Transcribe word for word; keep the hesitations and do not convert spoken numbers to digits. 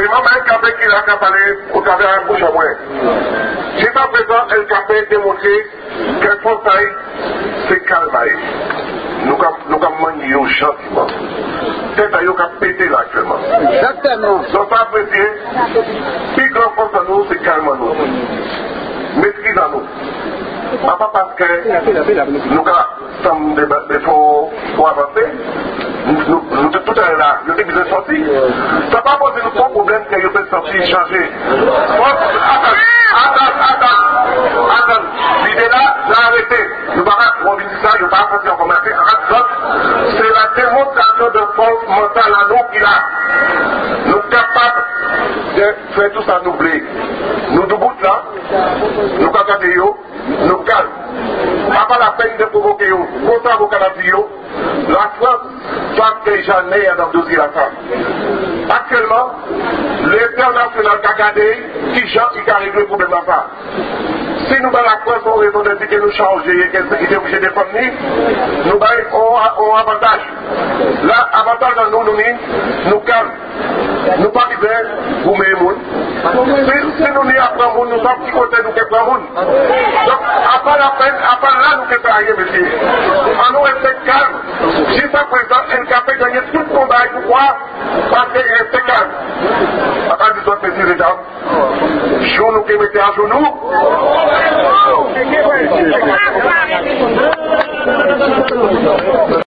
moi, même capé qui a parlé au travers un bouche à moi. Jusqu'à présent, elle capé démontrer qu'un conseil, c'est calme. Nous avons manié gentiment. C'est d'ailleurs qu'à péter là actuellement. Exactement. Donc, ça apprécié, plus grand force à nous, c'est calme à nous. Maîtrise à nous. Pas parce que nous sommes des faux pour avancer. Nous sommes tout à l'heure là, nous sommes bien sortis. Ça n'a pas posé nous problème que nous sommes sortis changer. Attends, attends, attends. L'idée là, l'arrêter. Nous ne pouvons pas mobiliser ça, nous ne pouvons pas faire commencer. C'est la démonstration de force mentale à nous qu'il a. Nous sommes capables de faire tout ça n'oublier. Nous debout là, nous regardons, nous calmes. Pas la peine de provoquer, pour ça vous canadiens, la France doit déjà né dans le dossier la femme. Actuellement, l'international a gardé qui gens qui a réglé le problème de la femme. Si nous, dans la France, on raison de dire que nous changeons et qu'il est obligé de défendre, nous avons un avantage. Là, avantage dans nous, nous, nous calmes. Nous pas arriver pour mes gens. Si, si nous n'y apprenons, nous sommes qui côté nous qui apprenons. Donc, après la peine, après là, nous qui travaillons, monsieur. En nous, rester calme. Jusqu'à présent, elle est capable de gagner tout le combat. Pourquoi? Parce qu'elle reste calme. Après, nous autres, messieurs et dames, jour nous qui mettons à genoux.